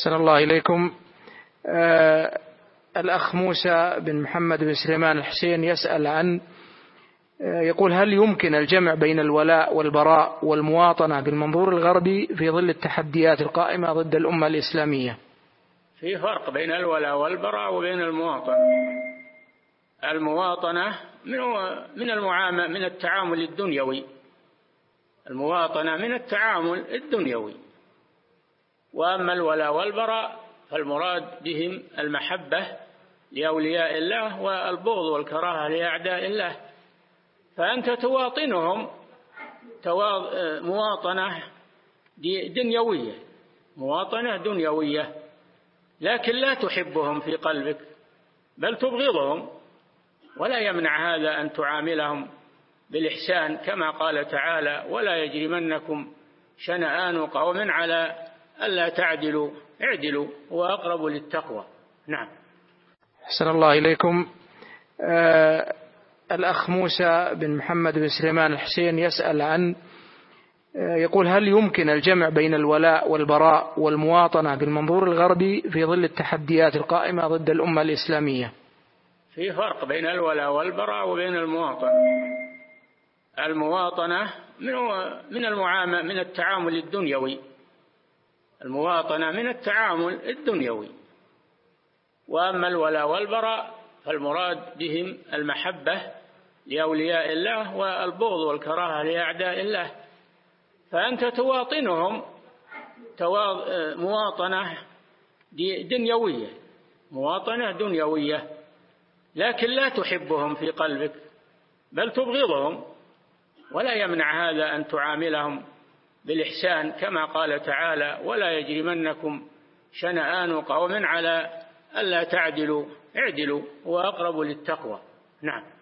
أحسن الله إليكم. الأخ موسى بن محمد بن سليمان الحسين يسأل عن يقول: هل يمكن الجمع بين الولاء والبراء والمواطنة بالمنظور الغربي في ظل التحديات القائمة ضد الأمة الإسلامية؟ في فرق بين الولاء والبراء وبين المواطنة. المواطنة من التعامل الدنيوي، المواطنة من التعامل الدنيوي. وأما الولاء والبراء فالمراد بهم المحبة لأولياء الله والبغض والكراهة لأعداء الله. فأنت تواطنهم مواطنة دنيوية، مواطنة دنيوية، لكن لا تحبهم في قلبك بل تبغضهم، ولا يمنع هذا أن تعاملهم بالإحسان كما قال تعالى: ولا يجرمنكم شنآن قوم على ألا تعدلوا اعدلوا هو أقرب للتقوى. نعم. أحسن الله إليكم. الأخ موسى بن محمد بن سليمان الحسين يسأل عن يقول: هل يمكن الجمع بين الولاء والبراء والمواطنة بالمنظور الغربي في ظل التحديات القائمة ضد الأمة الإسلامية؟ في فرق بين الولاء والبراء وبين المواطنة. المواطنة من التعامل الدنيوي، المواطنة من التعامل الدنيوي. وأما الولاء والبراء فالمراد بهم المحبة لأولياء الله والبغض والكراهة لأعداء الله. فأنت تواطنهم مواطنة دنيوية، مواطنة دنيوية، لكن لا تحبهم في قلبك بل تبغضهم، ولا يمنع هذا أن تعاملهم بالإحسان كما قال تعالى: ولا يجرمنكم شنآن قوم على ألا تعدلوا اعدلوا هو أقرب للتقوى. نعم.